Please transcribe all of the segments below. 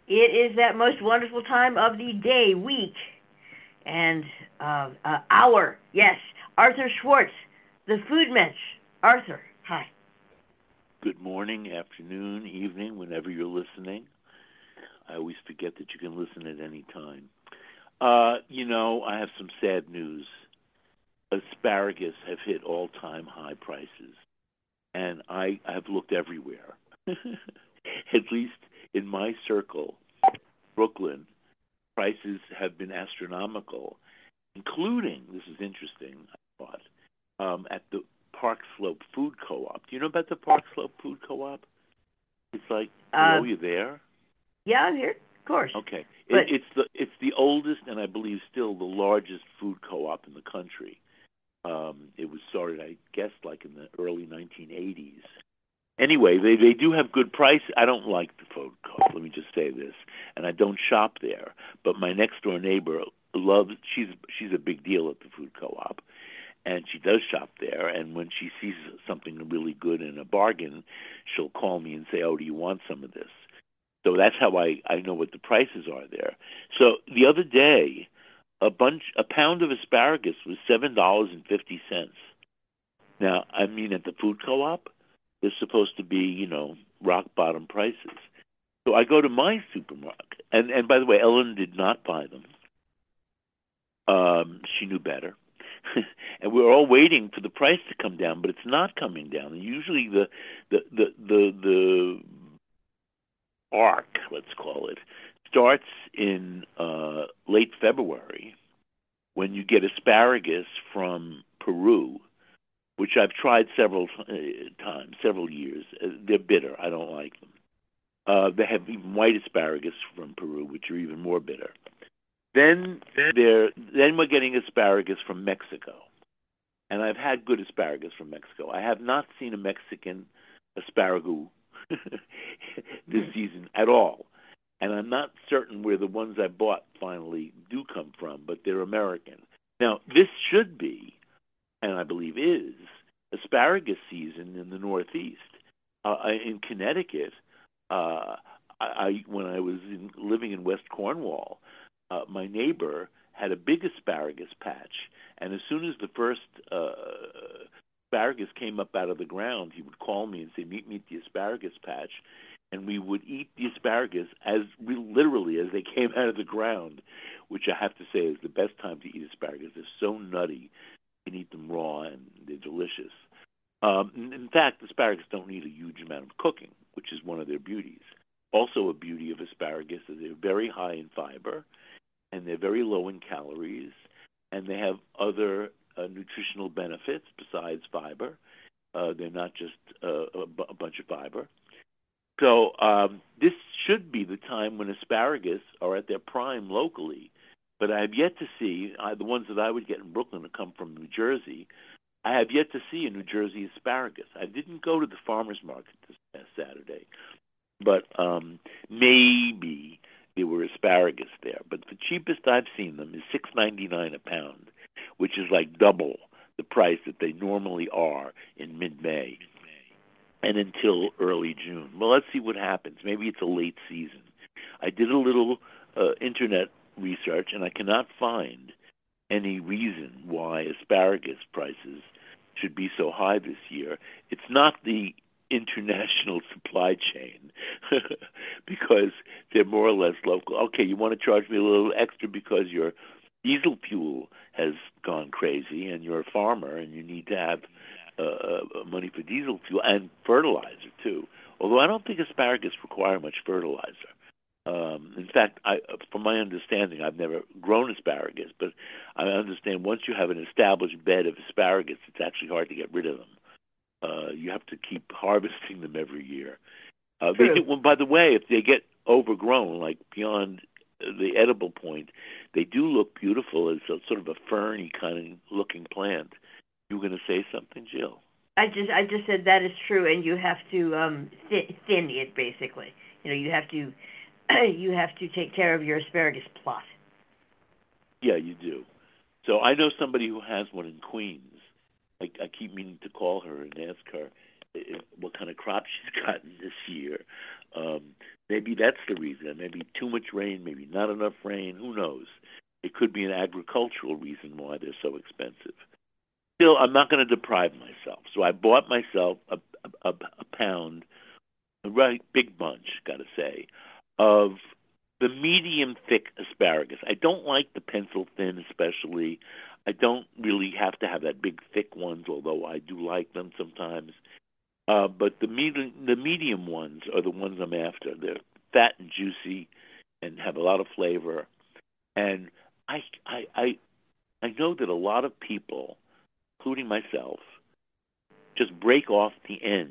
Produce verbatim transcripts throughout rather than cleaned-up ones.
It is that most wonderful time of the day, week, and uh, uh, hour. Yes, Arthur Schwartz, the food mensch. Arthur, hi. Good morning, afternoon, evening, whenever you're listening. I always forget that you can listen at any time. Uh, you know, I have some sad news. Asparagus have hit all-time high prices, and I have looked everywhere. At least in my circle, Brooklyn, prices have been astronomical, including, this is interesting, I thought, um, at the Park Slope Food Co-op. Do you know about the Park Slope Food Co-op? It's like, hello, Uh, you there? yeah, I'm here, of course. Okay, it, But it's the it's the oldest and I believe still the largest food co-op in the country. Um, it was started, I guess, like in the early nineteen eighties. Anyway, they they do have good price. I don't like the food co-op. Let me just say this, and I don't shop there. But my next door neighbor loves. She's she's a big deal at the food co-op, and she does shop there. And when she sees something really good in a bargain, she'll call me and say, "Oh, do you want some of this?" So that's how I, I know what the prices are there. So the other day, a bunch, a pound of asparagus was seven dollars and fifty cents. Now, I mean, at the food co-op, they're supposed to be, you know, rock bottom prices. So I go to my supermarket, and and by the way, Ellen did not buy them. Um, she knew better. And we're all waiting for the price to come down, but it's not coming down. And usually the the the the, the arc, let's call it, starts in uh, late February when you get asparagus from Peru, which I've tried several uh, times, several years. Uh, they're bitter. I don't like them. Uh, they have even white asparagus from Peru, which are even more bitter. Then there, then we're getting asparagus from Mexico, and I've had good asparagus from Mexico. I have not seen a Mexican asparagus this season at all. And I'm not certain where the ones I bought finally do come from, but they're American. Now, this should be, and I believe is, asparagus season in the Northeast. Uh, in Connecticut, uh, I, when I was in, living in West Cornwall, uh, my neighbor had a big asparagus patch, and as soon as the first uh, asparagus came up out of the ground, he would call me and say, "Meet me at the asparagus patch." And we would eat the asparagus as literally as they came out of the ground, which I have to say is the best time to eat asparagus. They're so nutty. You can eat them raw, and they're delicious. Um, in fact, asparagus don't need a huge amount of cooking, which is one of their beauties. Also, a beauty of asparagus is they're very high in fiber, and they're very low in calories, and they have other uh, nutritional benefits besides fiber. Uh, they're not just uh, a, b- a bunch of fiber. So um, this should be the time when asparagus are at their prime locally. But I have yet to see, uh, the ones that I would get in Brooklyn that come from New Jersey, I have yet to see a New Jersey asparagus. I didn't go to the farmer's market this past Saturday, but um, maybe there were asparagus there. But the cheapest I've seen them is six ninety-nine a pound, which is like double the price that they normally are in mid-May and until early June. Well, let's see what happens. Maybe it's a late season. I did a little uh, internet research, and I cannot find any reason why asparagus prices should be so high this year. It's not the international supply chain because they're more or less local. Okay, you want to charge me a little extra because your diesel fuel has gone crazy and you're a farmer and you need to have uh, money for diesel fuel and fertilizer too. Although I don't think asparagus require much fertilizer. Um, in fact, I, from my understanding, I've never grown asparagus, but I understand once you have an established bed of asparagus, it's actually hard to get rid of them. Uh, you have to keep harvesting them every year. Uh, they true. do. Well, by the way, if they get overgrown, like beyond the edible point, they do look beautiful as a, sort of a ferny kind of looking plant. You were going to say something, Jill? I just I just said that is true, and you have to um, thin, thin it basically. You know, you have to you have to take care of your asparagus plot. Yeah, you do. So I know somebody who has one in Queens. I, I keep meaning to call her and ask her uh, what kind of crop she's gotten this year. Um, maybe that's the reason. Maybe too much rain, maybe not enough rain. Who knows? It could be an agricultural reason why they're so expensive. Still, I'm not going to deprive myself. So I bought myself a, a, a pound, a right big bunch, got to say, of the medium thick asparagus. I don't like the pencil thin, especially. I don't really have to have that big thick ones, although I do like them sometimes. Uh, but the medium, the medium ones are the ones I'm after. They're fat and juicy, and have a lot of flavor. And I, I, I, I know that a lot of people, including myself, just break off the ends.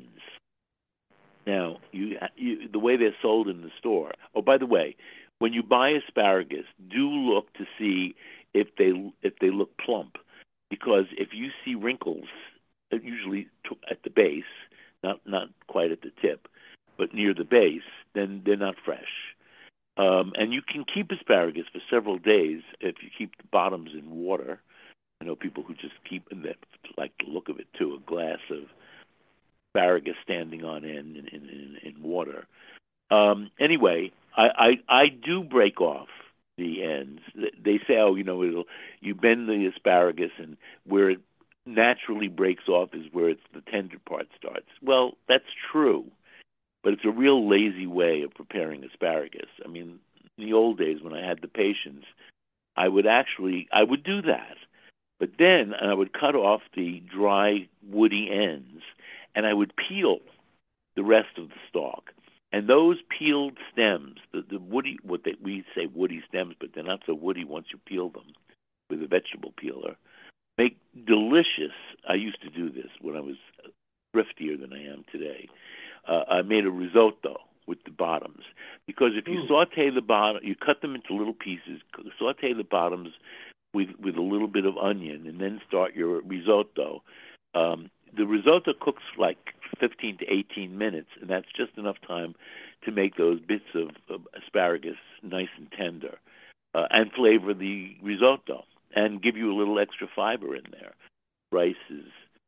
Now, you, you, the way they're sold in the store. Oh, by the way, when you buy asparagus, do look to see if they if they look plump, because if you see wrinkles, usually at the base, not not quite at the tip, but near the base, then they're not fresh. Um, and you can keep asparagus for several days if you keep the bottoms in water. I know people who just keep them, that like the look of it too, a glass of asparagus standing on end in, in, in, in water. Um, anyway, I, I I do break off the ends. They say, oh, you know, it'll you bend the asparagus, and where it naturally breaks off is where it's the tender part starts. Well, that's true, but it's a real lazy way of preparing asparagus. I mean, in the old days when I had the patience, I would actually I would do that, but then I would cut off the dry woody ends, and I would peel the rest of the stalk. And those peeled stems, the, the woody, what they, we say woody stems, but they're not so woody once you peel them with a vegetable peeler, make delicious. I used to do this when I was thriftier than I am today. Uh, I made a risotto with the bottoms, because if you Ooh. saute the bottom, you cut them into little pieces, saute the bottoms with with a little bit of onion, and then start your risotto. Um, the risotto cooks like fifteen to eighteen minutes, and that's just enough time to make those bits of, of asparagus nice and tender, uh, and flavor the risotto, and give you a little extra fiber in there. Rice is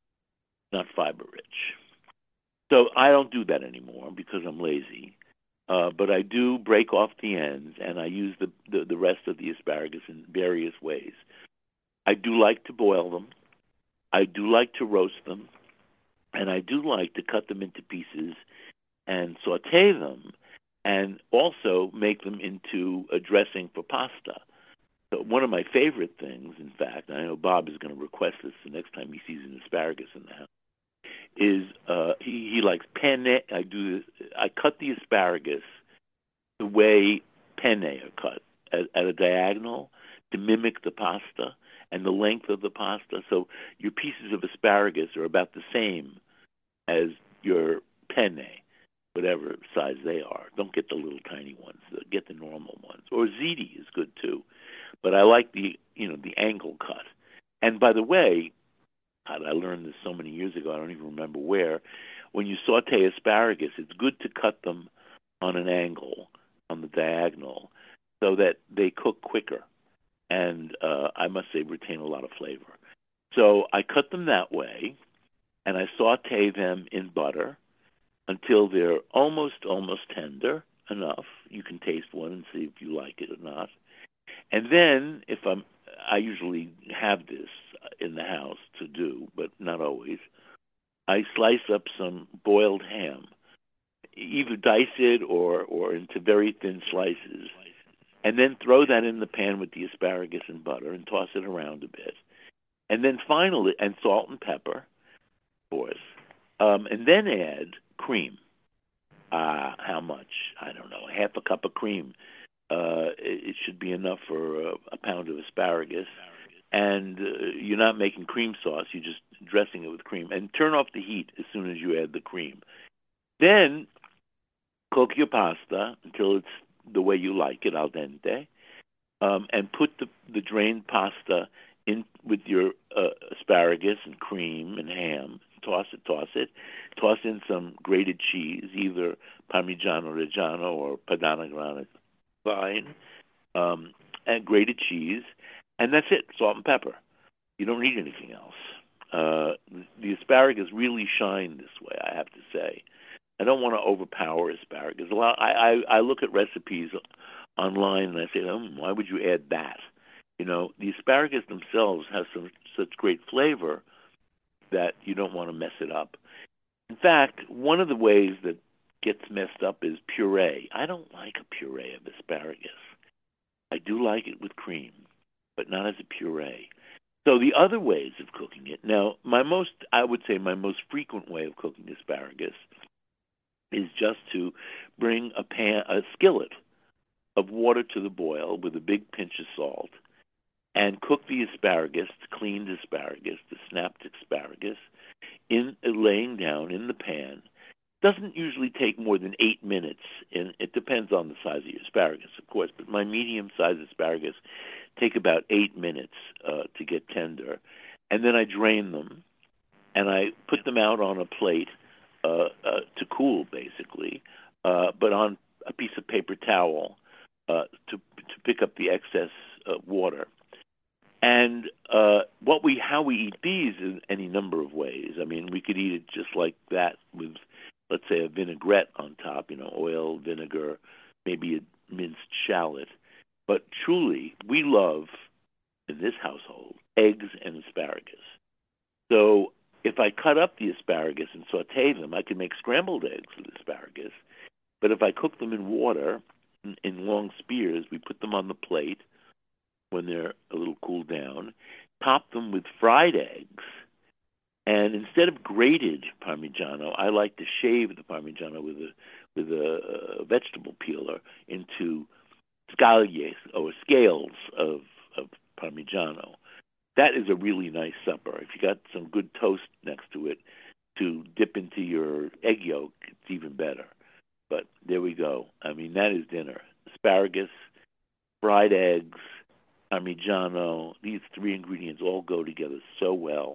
not fiber rich. So I don't do that anymore because I'm lazy. Uh, but I do break off the ends, and I use the, the, the rest of the asparagus in various ways. I do like to boil them. I do like to roast them. And I do like to cut them into pieces and saute them, and also make them into a dressing for pasta. So one of my favorite things, in fact, I know Bob is going to request this the next time he sees an asparagus in the house, is uh, he, he likes penne. I do this, I cut the asparagus the way penne are cut, at, at a diagonal, to mimic the pasta and the length of the pasta. So your pieces of asparagus are about the same as your penne, whatever size they are. Don't get the little tiny ones. Get the normal ones. Or ziti is good too. But I like the, you know, the angle cut. And by the way, I learned this so many years ago, I don't even remember where. When you saute asparagus, it's good to cut them on an angle, on the diagonal, so that they cook quicker. And uh, I must say, retain a lot of flavor. So I cut them that way, and I saute them in butter until they're almost, almost tender enough. You can taste one and see if you like it or not. And then, if I'm, I usually have this in the house to do, but not always. I slice up some boiled ham, either dice it or, or into very thin slices, and then throw that in the pan with the asparagus and butter and toss it around a bit. And then finally, and salt and pepper, of course, um, and then add cream. Uh, how much? I don't know, half a cup of cream. Uh, it, it should be enough for a, a pound of asparagus. And uh, you're not making cream sauce, you're just dressing it with cream. And turn off the heat as soon as you add the cream. Then cook your pasta until it's the way you like it, al dente, um, and put the, the drained pasta in with your uh, asparagus and cream and ham. Toss it, toss it. Toss in some grated cheese, either Parmigiano Reggiano or Padano Grana fine, um, and grated cheese. And that's it, salt and pepper. You don't need anything else. Uh, the asparagus really shine this way, I have to say. I don't want to overpower asparagus. A lot, I, I, I look at recipes online and I say, oh, why would you add that? You know, the asparagus themselves have some such great flavor that you don't want to mess it up. In fact, one of the ways that gets messed up is puree. I don't like a puree of asparagus. I do like it with cream, but not as a puree. So the other ways of cooking it, now, my most, I would say my most frequent way of cooking asparagus is just to bring a pan, a skillet of water to the boil with a big pinch of salt and cook the asparagus, cleaned asparagus, the snapped asparagus, in laying down in the pan. Doesn't usually take more than eight minutes, and it depends on the size of your asparagus, of course, but my medium-sized asparagus take about eight minutes uh, to get tender. And then I drain them, and I put them out on a plate uh, uh, to cool, basically, uh, but on a piece of paper towel uh, to, to pick up the excess uh, water. And uh, what we how we eat these in any number of ways. I mean, we could eat it just like that with, let's say, a vinaigrette on top, you know, oil, vinegar, maybe a minced shallot. But truly, we love, in this household, eggs and asparagus. So if I cut up the asparagus and saute them, I can make scrambled eggs with asparagus. But if I cook them in water, in, in long spears, we put them on the plate when they're a little cooled down, top them with fried eggs, and instead of grated Parmigiano, I like to shave the Parmigiano with a with a, a vegetable peeler into scallions or scales of, of Parmigiano. That is a really nice supper. If you got some good toast next to it to dip into your egg yolk, it's even better. But there we go. I mean, that is dinner. Asparagus, fried eggs, Parmigiano. These three ingredients all go together so well.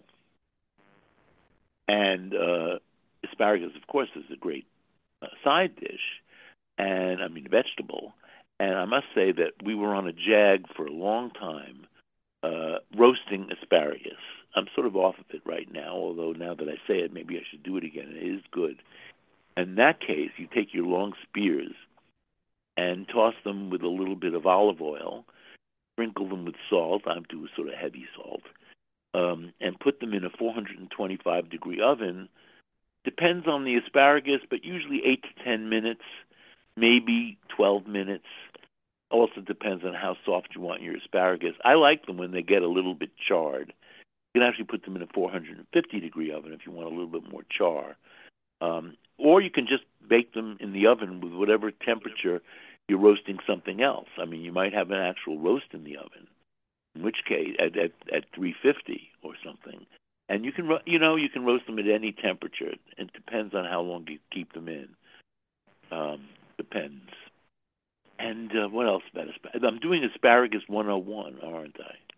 And uh, asparagus, of course, is a great uh, side dish, and I mean vegetable. And I must say that we were on a jag for a long time uh, roasting asparagus. I'm sort of off of it right now, although now that I say it, maybe I should do it again. It is good. In that case, you take your long spears and toss them with a little bit of olive oil, sprinkle them with salt. I do sort of heavy salt, um, and put them in a four hundred twenty-five degree oven. Depends on the asparagus, but usually eight to ten minutes, maybe twelve minutes. Also depends on how soft you want your asparagus. I like them when they get a little bit charred. You can actually put them in a four hundred fifty degree oven if you want a little bit more char. Um, or you can just bake them in the oven with whatever temperature you're roasting something else. I mean, you might have an actual roast in the oven, in which case at at, at three fifty or something. And you can, you know, you can roast them at any temperature. It depends on how long you keep them in. Um, depends. And uh, what else about asparagus? I'm doing asparagus one oh one, aren't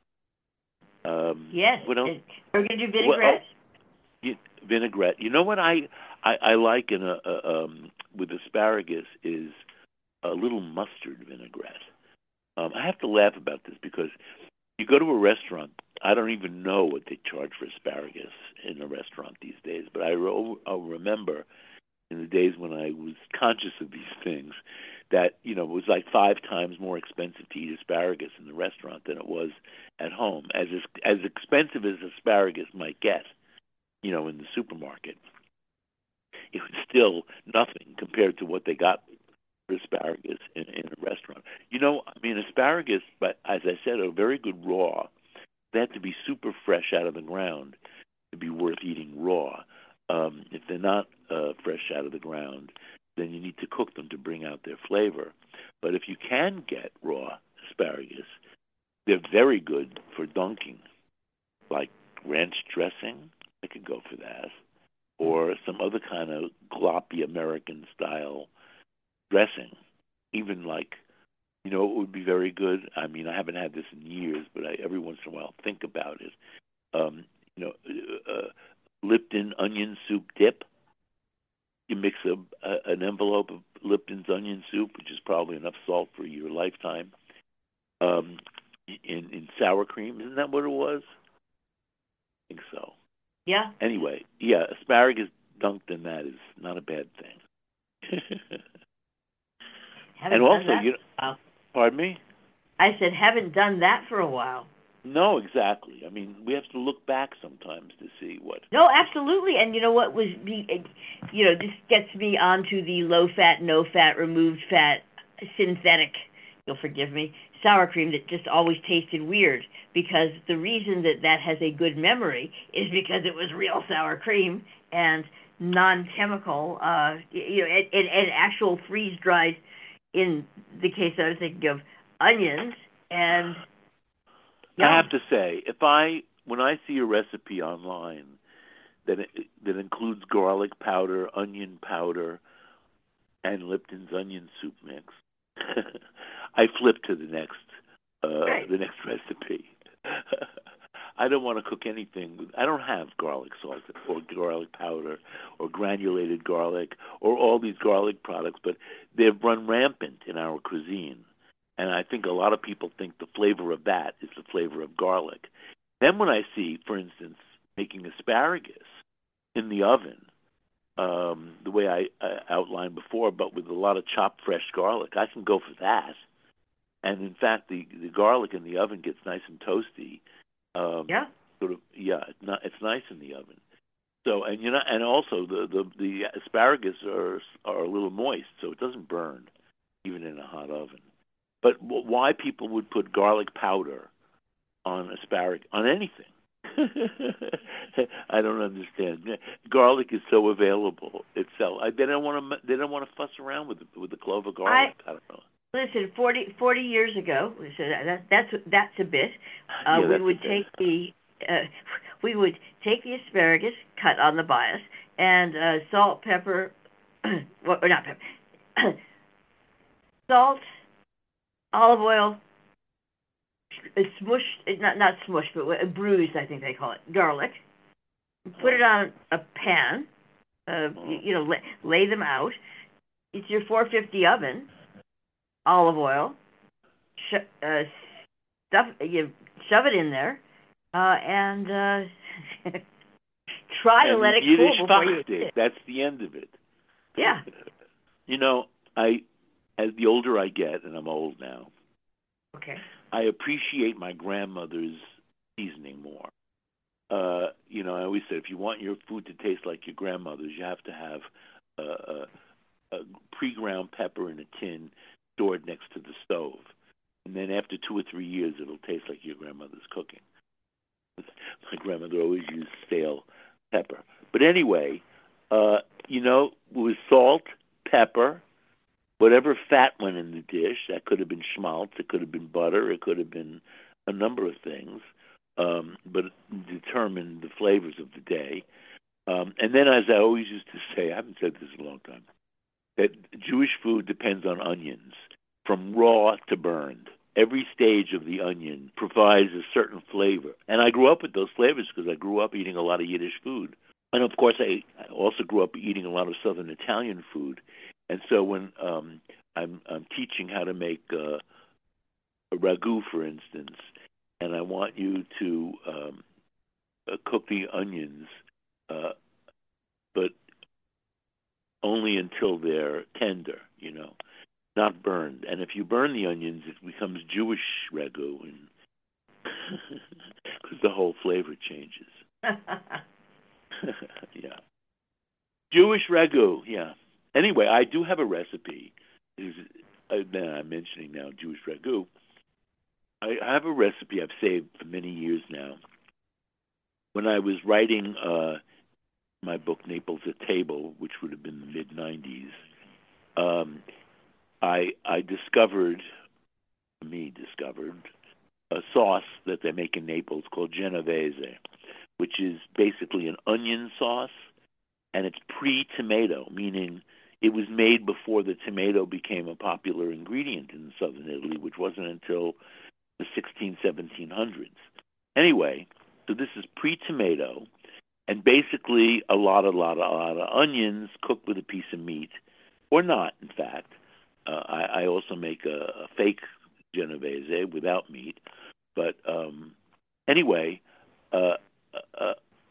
I? Um, yes. What else? Are we going to do vinaigrette? Well, oh, vinaigrette. You know what I I, I like in a, a um, with asparagus is a little mustard vinaigrette. Um, I have to laugh about this because you go to a restaurant. I don't even know what they charge for asparagus in a restaurant these days, but I ro- I'll remember in the days when I was conscious of these things that, you know, it was like five times more expensive to eat asparagus in the restaurant than it was at home, as as expensive as asparagus might get, you know, in the supermarket. It was still nothing compared to what they got for asparagus in, in a restaurant. You know, I mean, asparagus, but as I said, are very good raw. They have to be super fresh out of the ground to be worth eating raw. Um, if they're not uh, fresh out of the ground, then you need to cook them to bring out their flavor. But if you can get raw asparagus, they're very good for dunking, like ranch dressing. I could go for that, or some other kind of gloppy American-style dressing. Even like, you know, it would be very good. I mean, I haven't had this in years, but I, every once in a while think about it. Um, you know, uh, Lipton onion soup dip. You mix a, a, an envelope of Lipton's onion soup, which is probably enough salt for your lifetime, um, in, in sour cream. Isn't that what it was? I think so. Yeah. Anyway, yeah, asparagus dunked in that is not a bad thing. And Haven't done also, that you know, for a while. pardon me? I said haven't done that for a while. No, exactly. I mean, we have to look back sometimes to see what. No, absolutely. And you know what was be, you know, this gets me onto the low fat, no fat, removed fat, synthetic. You'll forgive me. Sour cream that just always tasted weird, because the reason that that has a good memory is because it was real sour cream and non-chemical, uh, you know, and, and, and actual freeze dried. In the case I was thinking of, onions and yum. I have to say, if I when I see a recipe online that that includes garlic powder, onion powder, and Lipton's onion soup mix, I flip to the next uh, Right. the next recipe. I don't want to cook anything. I don't have garlic salt or garlic powder or granulated garlic or all these garlic products, but they've run rampant in our cuisine. And I think a lot of people think the flavor of that is the flavor of garlic. Then when I see, for instance, making asparagus in the oven, um, the way I uh, outlined before, but with a lot of chopped fresh garlic, I can go for that. And in fact, the, the garlic in the oven gets nice and toasty. Um, Yeah. Sort of, yeah, it's, not, it's nice in the oven. So, and you know, and also the, the the asparagus are are a little moist, so it doesn't burn even in a hot oven. But why people would put garlic powder on asparagus on anything? I don't understand. Garlic is so available itself. I, they don't want to. They don't want to fuss around with the, with the clove of garlic. I, I don't know. Listen, forty, forty years ago, so that, that's that's a bit. Uh, yeah, we would bit. take the uh, we would take the asparagus cut on the bias and uh, salt, pepper, well, or not pepper, salt, olive oil, smushed, not not smushed, but bruised, I think they call it, garlic. Put it on a pan. Uh, you, you know, lay, lay them out. It's your four fifty oven. Olive oil, sh- uh, stuff, you shove it in there, uh, and uh, try and to let it Yiddish cool before you eat it. That's the end of it. Yeah. You know, I as the older I get, and I'm old now, okay, I appreciate my grandmother's seasoning more. Uh, you know, I always said if you want your food to taste like your grandmother's, you have to have a, a, a pre-ground pepper in a tin stored next to the stove. And then after two or three years, it'll taste like your grandmother's cooking. My grandmother always used stale pepper. But anyway, uh, you know, with salt, pepper, whatever fat went in the dish, that could have been schmaltz, it could have been butter, it could have been a number of things, um, but determined the flavors of the day. Um, and then, as I always used to say, I haven't said this in a long time, that Jewish food depends on onions, from raw to burned. Every stage of the onion provides a certain flavor. And I grew up with those flavors because I grew up eating a lot of Yiddish food. And, of course, I also grew up eating a lot of Southern Italian food. And so when um, I'm, I'm teaching how to make uh, a ragu, for instance, and I want you to um, uh, cook the onions, uh, but only until they're tender, you know, not burned. And if you burn the onions, it becomes Jewish ragu, and because the whole flavor changes. Yeah, Jewish ragu. Yeah. Anyway, I do have a recipe. Is uh, I'm mentioning now Jewish ragu. I have a recipe I've saved for many years now. When I was writing uh, my book Naples at Table, which would have been the mid nineties, um, I I discovered, me discovered, a sauce that they make in Naples called Genovese, which is basically an onion sauce, and it's pre-tomato, meaning it was made before the tomato became a popular ingredient in southern Italy, which wasn't until the sixteen, seventeen hundreds. Anyway, so this is pre-tomato, and basically a lot, a lot, a lot of onions cooked with a piece of meat, or not, in fact. Uh, I, I also make a, a fake Genovese without meat. But um, anyway, uh, uh,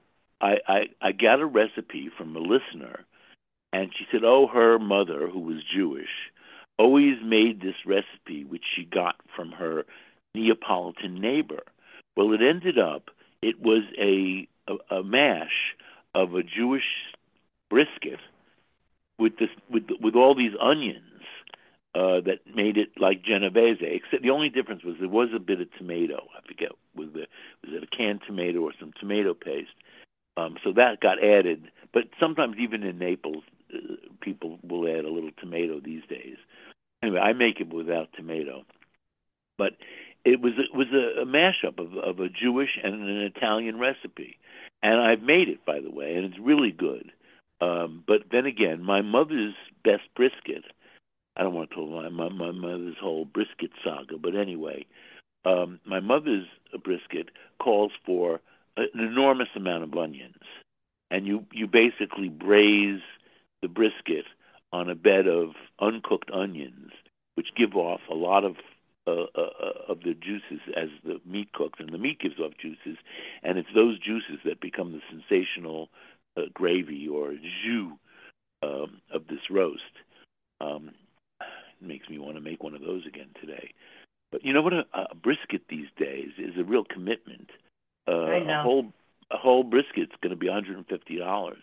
I, I, I got a recipe from a listener, and she said, oh, her mother, who was Jewish, always made this recipe, which she got from her Neapolitan neighbor. Well, it ended up, it was a, a, a mash of a Jewish brisket with this, with with all these onions uh, that made it like Genovese. Except the only difference was there was a bit of tomato. I forget was the was it a canned tomato or some tomato paste. Um, so that got added. But sometimes even in Naples, uh, people will add a little tomato these days. Anyway, I make it without tomato. But it was it was a, a mashup of of a Jewish and an Italian recipe, and I've made it, by the way, and it's really good. Um, but then again, my mother's best brisket. I don't want to tell my my, my mother's whole brisket saga, but anyway, um, my mother's brisket calls for an enormous amount of onions, and you you basically braise the brisket on a bed of uncooked onions, which give off a lot of Uh, uh, of the juices as the meat cooks, and the meat gives off juices, and it's those juices that become the sensational uh, gravy or jus um, of this roast. Um, it makes me want to make one of those again today. But you know what? A, a brisket these days is a real commitment. Uh, I know. A whole a whole brisket's going to be one hundred fifty dollars.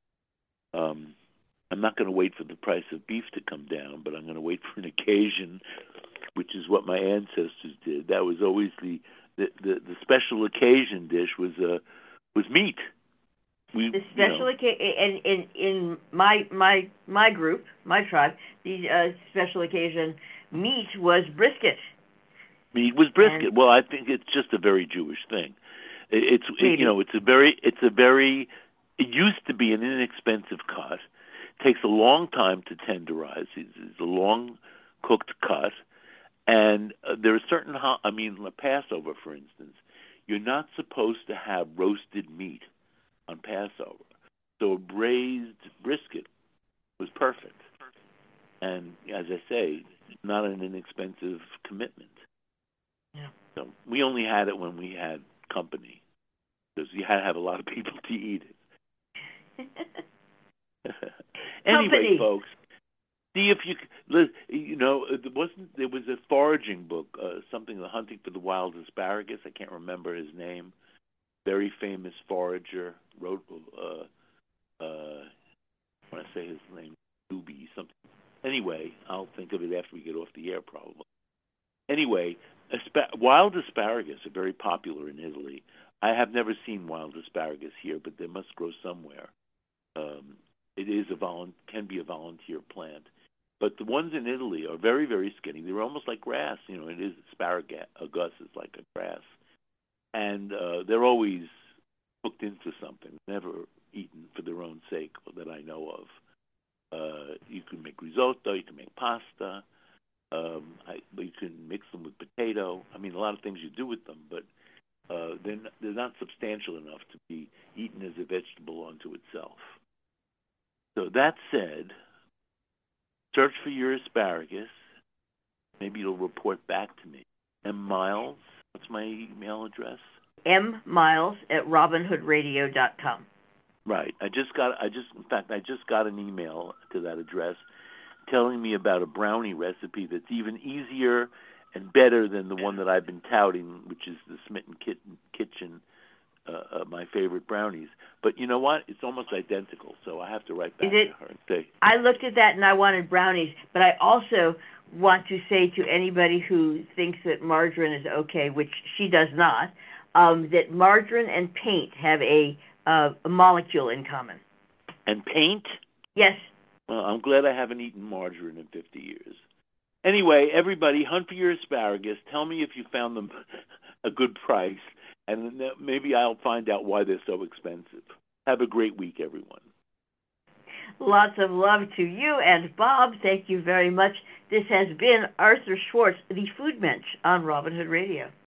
Um, I'm not going to wait for the price of beef to come down, but I'm going to wait for an occasion, which is what my ancestors did. That was always the the, the, the special occasion dish was uh, was meat. We, the special you know, occasion, in, in in my my my group, my tribe, the uh, special occasion meat was brisket. Meat was brisket. And well, I think it's just a very Jewish thing. It, it's it, you maybe. know, it's a very it's a very it used to be an inexpensive cut. It takes a long time to tenderize. It's, it's a long cooked cut. And uh, there are certain, ho- I mean, Passover, for instance, you're not supposed to have roasted meat on Passover. So a braised brisket was perfect. And as I say, not an inexpensive commitment. Yeah. So we only had it when we had company, because you had to have a lot of people to eat it. Anyway, Company. folks. See if you, you know, there wasn't there was a foraging book, uh, something, The Hunting for the Wild Asparagus. I can't remember his name. Very famous forager. Wrote, uh, uh, when I say his name, Doobie something. Anyway, I'll think of it after we get off the air, probably. Anyway, aspa- wild asparagus are very popular in Italy. I have never seen wild asparagus here, but they must grow somewhere. Um, it is a volu- can be a volunteer plant. But the ones in Italy are very, very skinny. They're almost like grass. You know, it is asparagus is like a grass. And uh, they're always hooked into something, never eaten for their own sake that I know of. Uh, you can make risotto, you can make pasta, um, I, you can mix them with potato. I mean, a lot of things you do with them, but uh, they're, not, they're not substantial enough to be eaten as a vegetable unto itself. So that said, search for your asparagus. Maybe you'll report back to me. M. Miles, what's my email address? M. Miles at robin hood radio dot com. Right. I just got, I just, in fact, I just got an email to that address telling me about a brownie recipe that's even easier and better than the one that I've been touting, which is the Smitten Kitchen, uh, uh, my favorite brownies. But you know what? It's almost identical, so I have to write back Is it, to her and say. I looked at that and I wanted brownies, but I also want to say to anybody who thinks that margarine is okay, which she does not, um, that margarine and paint have a, uh, a molecule in common. And paint? Yes. Well, I'm glad I haven't eaten margarine in fifty years. Anyway, everybody, hunt for your asparagus. Tell me if you found them a good price, and maybe I'll find out why they're so expensive. Have a great week, everyone. Lots of love to you and Bob. Thank you very much. This has been Arthur Schwartz, the Food Mensch on Robin Hood Radio.